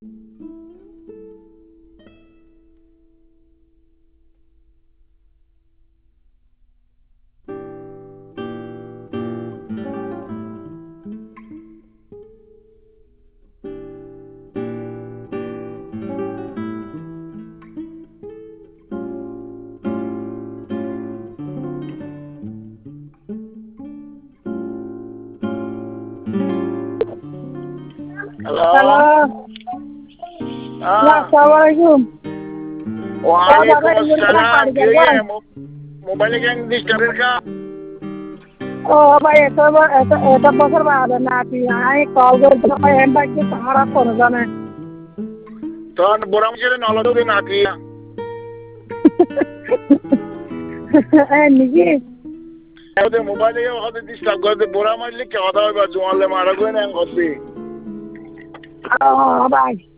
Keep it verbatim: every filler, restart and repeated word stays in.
hello hello আসসালামু আলাইকুম ওয়ালাইকুম আসসালাম কে ये মোবাইলে কেন ডিস্টার্ব का ও ভাই এটা এটা এটা বছর বাদে না কি আই কল করতে ভাই এম ভাই কি সারা কোন জানে তখন বড় মুখে নলদ দিন আকি এ নিকি ওদের মোবাইলে হতে ডিস্টার্ব করে বড় মারলে কি কথা হবে জোয়ালে মারা গো না করতে ও ভাই